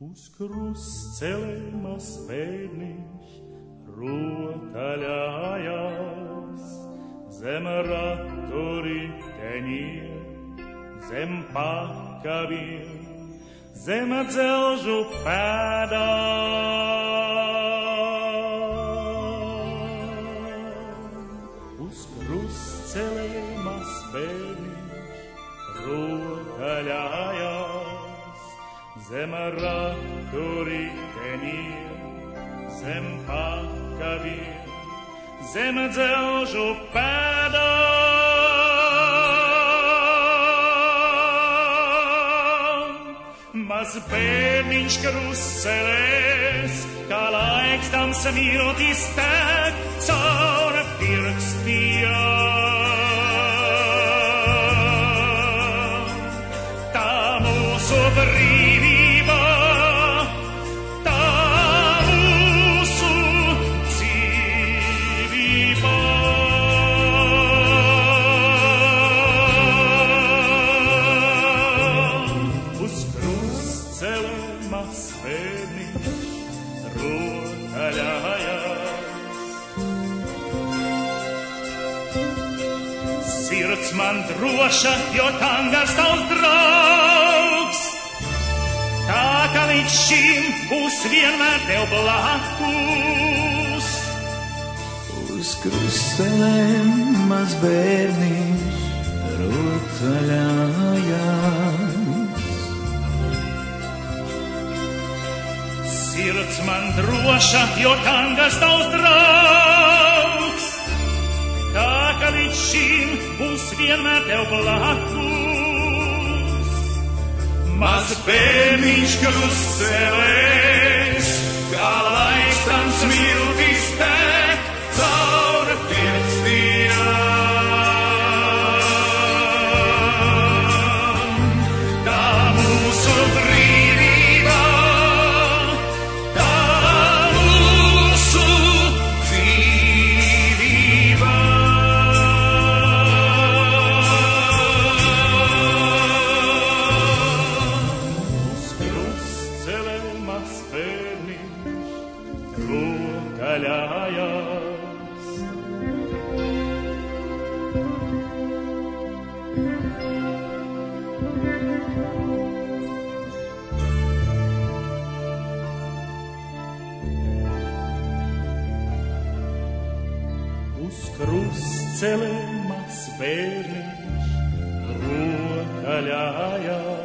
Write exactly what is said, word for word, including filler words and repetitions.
Uz krustcelēmas bērniņš rotaļājās, zem raturiteņiem, zem pakaviem, zem dzelžu pēdām. Uz krustcelēmas bērniņš rotaļājās, zem raturiteņiem, zem pakaviem, zem dzelžu pēdām. Maz bērniņš krustcelēs, kā laiks tam samiltis tek caur pirkstiem. Tā mūsu brīvība, tā mūsu dzīvība. Uz krustcelēmas bērniņš rotaļājās. Sirds man droša, jo tangas tavs draugs, tā kā līdz šim būs vienmēr tev blakus. Uz krustcelēm maz bērniņš rotaļājās. Sirds man droša, jo tangas tavs draugs, tā kā līdz šim būs vienmēr tev blakus. Maz bērniņš krustcelēs, kā laiks tam smiltis tek caur pirkstiem. Tā mūsu brīvība, tā mūsu dzīvība. Uz krustcelēmas bērniņš rotaļājās. Uz krustcelēmas bērniņš rotaļājās.